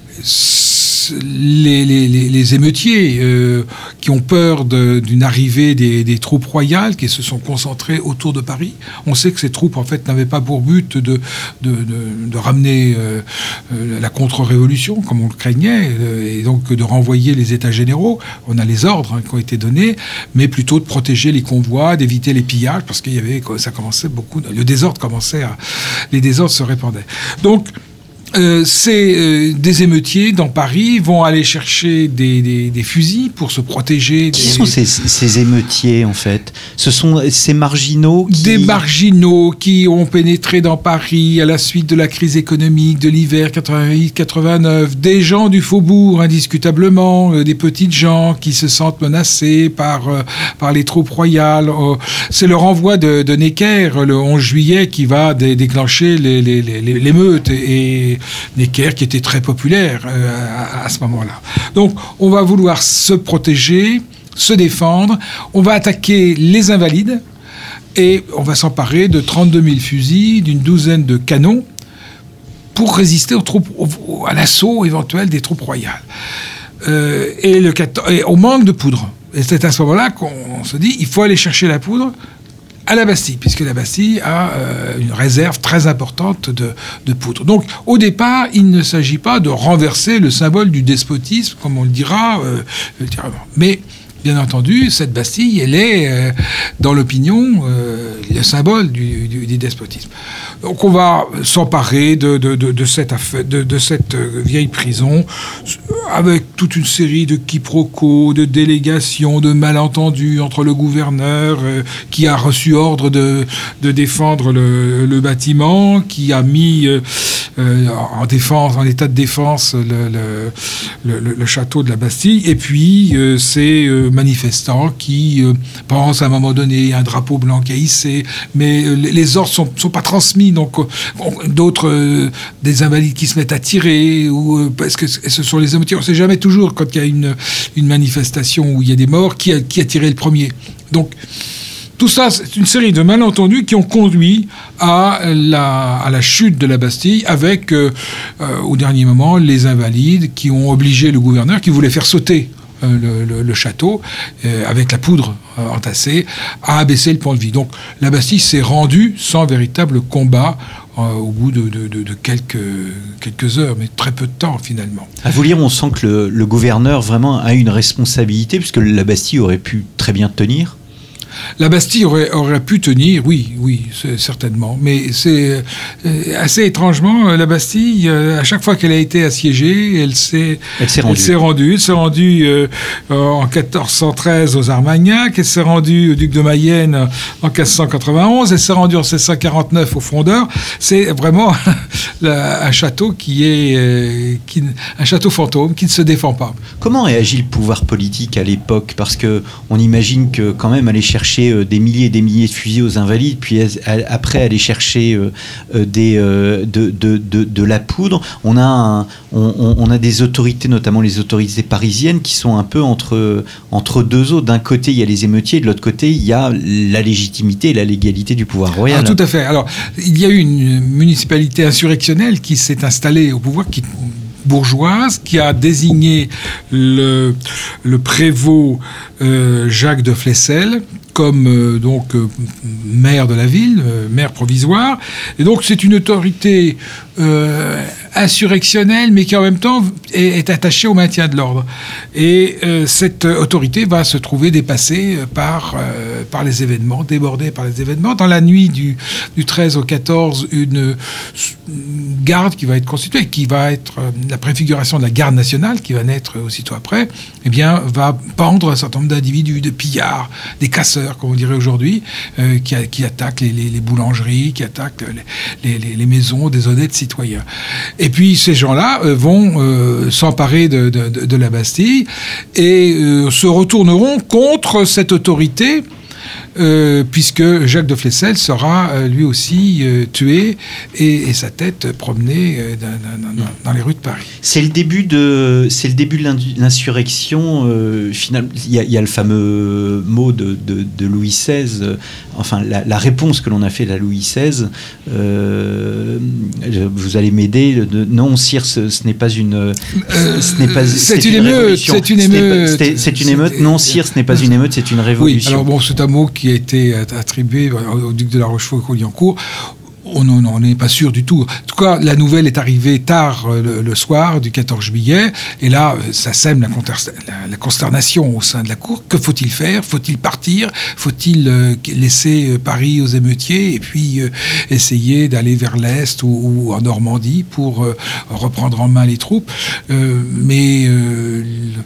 Les, les, les émeutiers euh, qui ont peur de, d'une arrivée des, des troupes royales qui se sont concentrées autour de Paris. On sait que ces troupes, en fait, n'avaient pas pour but de, de, de, de ramener euh, euh, la contre-révolution, comme on le craignait, euh, et donc de renvoyer les états généraux. On a les ordres hein, qui ont été donnés, mais plutôt de protéger les convois, d'éviter les pillages, parce qu'il y avait, ça commençait beaucoup, le désordre commençait à, les désordres se répandaient. Donc, Euh, ces euh, des émeutiers dans Paris vont aller chercher des, des, des fusils pour se protéger. Qui des... sont ces, ces émeutiers, en fait? Ce sont ces marginaux qui... Des marginaux qui ont pénétré dans Paris à la suite de la crise économique de l'hiver quatre-vingt-huit quatre-vingt-neuf. Des gens du faubourg, indiscutablement, euh, des petites gens qui se sentent menacés par, euh, par les troupes royales. Euh, c'est le renvoi de, de Necker, le onze juillet, qui va dé- déclencher les, les, les, les, l'émeute. Et, et Necker, qui était très populaire euh, à, à ce moment-là. Donc, on va vouloir se protéger, se défendre. On va attaquer les invalides et on va s'emparer de trente-deux mille fusils, d'une douzaine de canons pour résister aux troupes, au, à l'assaut éventuel des troupes royales. Euh, et, le, et on manque de poudre. Et c'est à ce moment-là qu'on se dit il faut aller chercher la poudre à la Bastille, puisque la Bastille a euh, une réserve très importante de, de poudre. Donc, au départ, il ne s'agit pas de renverser le symbole du despotisme, comme on le dira, euh, mais bien entendu, cette Bastille, elle est, euh, dans l'opinion, euh, le symbole du, du, du despotisme. Donc on va s'emparer de, de, de, de, cette, affaire, de, de cette vieille prison, avec toute une série de quiproquos, de délégations, de malentendus entre le gouverneur, euh, qui a reçu ordre de, de défendre le, le bâtiment, qui a mis euh, euh, en défense, en état de défense, le, le, le, le château de la Bastille, et puis euh, c'est... Euh, manifestants qui euh, pensent à un moment donné un drapeau blanc qui est hissé, mais euh, les ordres sont, sont pas transmis, donc euh, d'autres euh, des invalides qui se mettent à tirer, ou euh, parce que ce sont les émeutiers. On sait jamais toujours quand il y a une, une manifestation où il y a des morts qui a, qui a tiré le premier. Donc tout ça, c'est une série de malentendus qui ont conduit à la, à la chute de la Bastille avec, euh, euh, au dernier moment, les invalides qui ont obligé le gouverneur, qui voulait faire sauter Le, le, le château, euh, avec la poudre euh, entassée, à abaisser le pont-levis. Donc la Bastille s'est rendue sans véritable combat euh, au bout de, de, de, de quelques, quelques heures, mais très peu de temps finalement. À vous lire, on sent que le, le gouverneur vraiment a une responsabilité, puisque la Bastille aurait pu très bien tenir. La Bastille aurait, aurait pu tenir, oui, oui, c'est, certainement. Mais c'est euh, assez étrangement, la Bastille, euh, à chaque fois qu'elle a été assiégée, elle s'est, elle s'est rendue. Elle s'est rendue, elle s'est rendue euh, en quatorze cent treize aux Armagnacs, elle s'est rendue au duc de Mayenne en quinze cent quatre-vingt-onze, elle s'est rendue en seize cent quarante-neuf aux Frondeurs. C'est vraiment la, un château qui est euh, qui, un château fantôme qui ne se défend pas. Comment réagit le pouvoir politique à l'époque? Parce que on imagine que quand même aller chercher chercher euh, des milliers et des milliers de fusils aux Invalides, puis elle, après aller chercher euh, euh, des, euh, de, de, de, de la poudre. On a, un, on, on a des autorités, notamment les autorités parisiennes, qui sont un peu entre, entre deux eaux. D'un côté, il y a les émeutiers, de l'autre côté, il y a la légitimité et la légalité du pouvoir royal. Ah, tout à fait. Alors, il y a eu une municipalité insurrectionnelle qui s'est installée au pouvoir, qui bourgeoise, qui a désigné le, le prévôt euh, Jacques de Flesselles comme euh, donc euh, maire de la ville, euh, maire provisoire. Et donc c'est une autorité euh, insurrectionnelle, mais qui en même temps est, est attachée au maintien de l'ordre. Et euh, cette autorité va se trouver dépassée par, euh, par les événements, débordée par les événements. Dans la nuit du, du treize au quatorze, une, une garde qui va être constituée, qui va être euh, la préfiguration de la garde nationale, qui va naître aussitôt après, eh bien, va pendre un certain nombre d'individus, de pillards, des casseurs, comme on dirait aujourd'hui, euh, qui, qui attaquent les, les, les boulangeries, qui attaquent les, les, les maisons des honnêtes citoyens. Et puis ces gens-là euh, vont euh, s'emparer de, de, de, de la Bastille et euh, se retourneront contre cette autorité, Euh, puisque Jacques de Flesselles sera euh, lui aussi euh, tué et, et sa tête promenée euh, dans, dans, dans, dans les rues de Paris. C'est le début de, c'est le début de l'insurrection. Euh, finalement, il y, y a le fameux mot de, de, de Louis seize. Euh, enfin, la, la réponse que l'on a faite à Louis seize. Euh, vous allez m'aider. De, non, sire, ce, ce n'est pas une. Euh, ce n'est pas. C'est une, une émeute. C'est une émeute. C'est, c'est une émeute. Non, sire, ce n'est pas une émeute. C'est une révolution. Oui. Alors bon, c'est un mot qui a été attribué au duc de La Rochefoucauld-Liancourt. On n'en est pas sûr du tout. En tout cas, la nouvelle est arrivée tard le, le soir du quatorze juillet, et là, ça sème la, la, la consternation au sein de la cour. Que faut-il faire ? Faut-il partir ? Faut-il euh, laisser Paris aux émeutiers et puis euh, essayer d'aller vers l'Est ou, ou en Normandie pour euh, reprendre en main les troupes ? euh, Mais euh,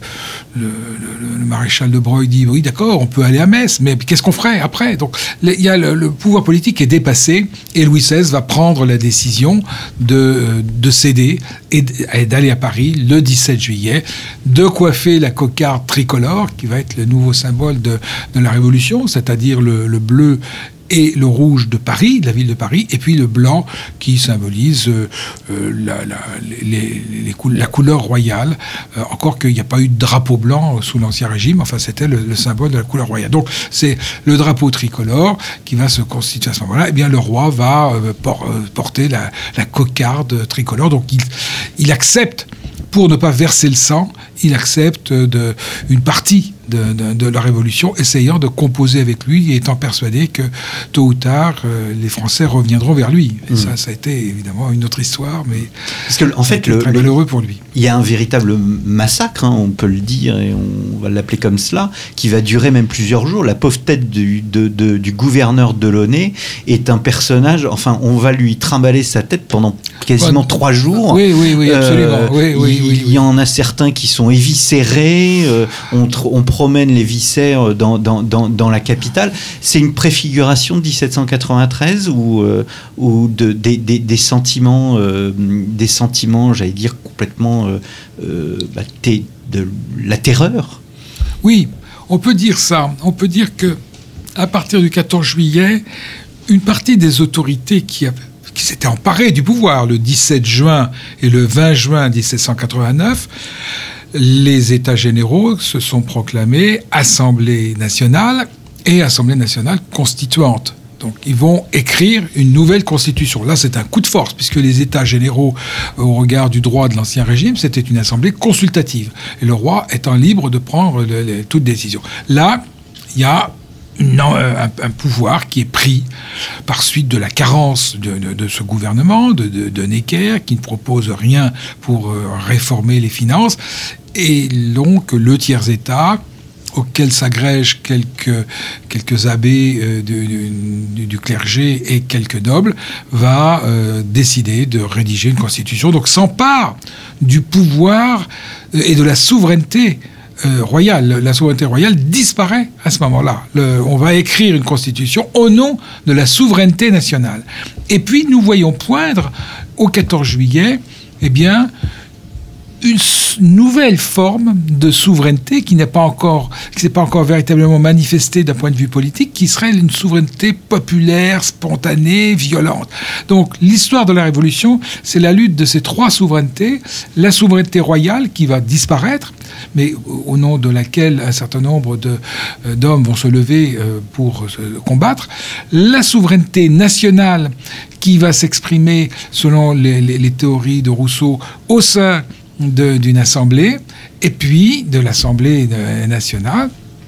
le, le, le maréchal de Broglie dit, oui, d'accord, on peut aller à Metz, mais qu'est-ce qu'on ferait après ? Donc, il y a le, le pouvoir politique est dépassé, et Louis seize va prendre la décision de, de céder et d'aller à Paris le dix-sept juillet, de coiffer la cocarde tricolore, qui va être le nouveau symbole de, de la Révolution, c'est-à-dire le, le bleu et le rouge de Paris, de la ville de Paris, et puis le blanc qui symbolise euh, la, la, les, les cou- la couleur royale, euh, encore qu'il n'y a pas eu de drapeau blanc sous l'Ancien Régime, enfin c'était le, le symbole de la couleur royale. Donc c'est le drapeau tricolore qui va se constituer à ce moment-là, et bien le roi va euh, por- euh, porter la, la cocarde tricolore, donc il, il accepte, pour ne pas verser le sang, il accepte de, une partie de, de, de la Révolution, essayant de composer avec lui et étant persuadé que tôt ou tard, euh, les Français reviendront vers lui. Et mmh. ça, ça a été évidemment une autre histoire, mais parce que en fait, le, très malheureux pour lui. Il y a un véritable massacre, hein, on peut le dire, et on va l'appeler comme cela, qui va durer même plusieurs jours. La pauvre tête du, de, de, du gouverneur Delaunay est un personnage, enfin, on va lui trimballer sa tête pendant quasiment ouais. trois jours. Oui, oui, oui, absolument. Euh, oui, oui, il, oui, il y en a certains qui sont éviscérés, euh, on, on promène les viscères dans, dans, dans, dans la capitale. C'est une préfiguration de dix-sept cent quatre-vingt-treize ou euh, ou de, des, des, des sentiments, euh, des sentiments, j'allais dire, complètement euh, euh, bah, t- de la terreur. Oui, on peut dire ça. On peut dire que à partir du quatorze juillet, une partie des autorités qui avaient qui s'étaient emparés du pouvoir le dix-sept juin et le vingt juin dix-sept cent quatre-vingt-neuf, les États généraux se sont proclamés Assemblée nationale et Assemblée nationale constituante. Donc, ils vont écrire une nouvelle constitution. Là, c'est un coup de force, puisque les États généraux, au regard du droit de l'Ancien Régime, c'était une assemblée consultative. Et le roi étant libre de prendre le, le, toute décision. Là, il y a Non, un, un pouvoir qui est pris par suite de la carence de, de, de ce gouvernement, de, de, de Necker, qui ne propose rien pour euh, réformer les finances, et donc le tiers-État, auquel s'agrègent quelques, quelques abbés euh, du, du, du clergé et quelques nobles, va euh, décider de rédiger une constitution, donc s'empare du pouvoir et de la souveraineté Euh, royale. La souveraineté royale disparaît à ce moment-là. Le, on va écrire une constitution au nom de la souveraineté nationale. Et puis, nous voyons poindre, au quatorze juillet, eh bien, une nouvelle forme de souveraineté qui n'est pas encore, qui s'est pas encore véritablement manifestée d'un point de vue politique, qui serait une souveraineté populaire, spontanée, violente. Donc, l'histoire de la Révolution, c'est la lutte de ces trois souverainetés. La souveraineté royale qui va disparaître, mais au nom de laquelle un certain nombre de, euh, d'hommes vont se lever euh, pour se combattre. La souveraineté nationale qui va s'exprimer, selon les, les, les théories de Rousseau, au sein de, d'une assemblée, et puis de l'Assemblée nationale.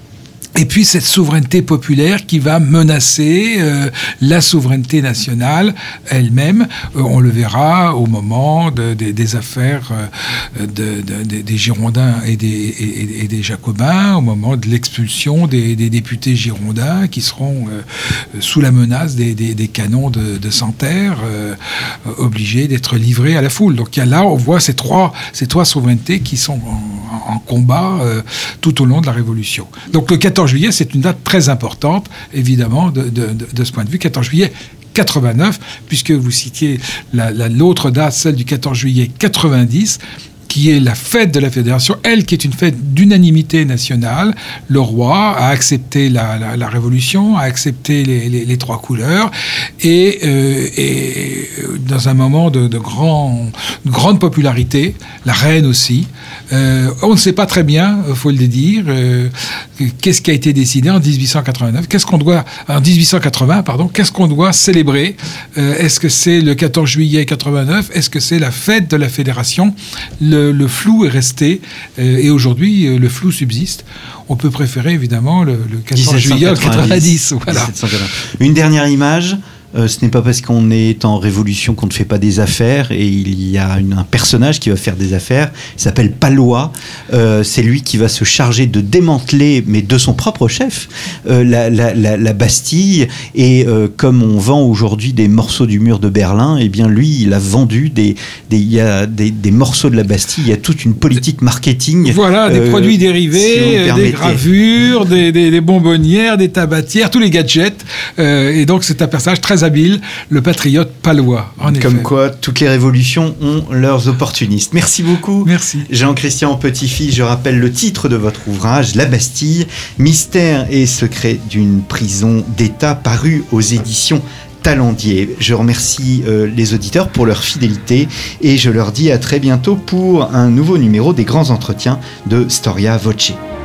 Et puis cette souveraineté populaire qui va menacer euh, la souveraineté nationale elle-même. Euh, on le verra au moment de, de, des affaires euh, de, de, de, des Girondins et des, et, et des Jacobins, au moment de l'expulsion des, des députés girondins qui seront euh, sous la menace des, des, des canons de, de Santerre, euh, obligés d'être livrés à la foule. Donc il y a là, on voit ces trois, ces trois souverainetés qui sont en, en combat euh, tout au long de la Révolution. Donc le quatorze juillet, c'est une date très importante, évidemment, de, de, de, de ce point de vue. quatorze juillet quatre-vingt-neuf, puisque vous citiez la, la, l'autre date, celle du quatorze juillet quatre-vingt-dix, qui est la fête de la Fédération, elle qui est une fête d'unanimité nationale. Le roi a accepté la, la, la Révolution, a accepté les, les, les trois couleurs, et, euh, et dans un moment de, de, grand, de grande popularité, la reine aussi. Euh, on ne sait pas très bien, il faut le dire, euh, qu'est-ce qui a été décidé en dix-huit cent quatre-vingt-neuf, qu'est-ce qu'on doit, en dix-huit cent quatre-vingts, pardon, qu'est-ce qu'on doit célébrer? euh, Est-ce que c'est le quatorze juillet quatre-vingt-neuf? Est-ce que c'est la fête de la Fédération? Le, le flou est resté, euh, et aujourd'hui, euh, le flou subsiste. On peut préférer, évidemment, le, le quatorze juillet quatre-vingt-dix. Voilà. Une dernière image. Euh, ce n'est pas parce qu'on est en révolution qu'on ne fait pas des affaires, et il y a une, un personnage qui va faire des affaires, il s'appelle Palois, euh, c'est lui qui va se charger de démanteler, mais de son propre chef, euh, la, la, la, la Bastille, et euh, comme on vend aujourd'hui des morceaux du mur de Berlin, et eh bien lui il a vendu des, des, il y a des, des morceaux de la Bastille, il y a toute une politique marketing. Voilà, des euh, produits dérivés, si des gravures, des, des, des bonbonnières, des tabatières, tous les gadgets, euh, et donc c'est un personnage très habile, le patriote palois. En Comme effet. Quoi, toutes les révolutions ont leurs opportunistes. Merci beaucoup. Merci. Jean-Christian Petit-Fils, je rappelle le titre de votre ouvrage, La Bastille, mystère et secret d'une prison d'État, paru aux éditions Talendier. Je remercie euh, les auditeurs pour leur fidélité et je leur dis à très bientôt pour un nouveau numéro des grands entretiens de Storia Voce.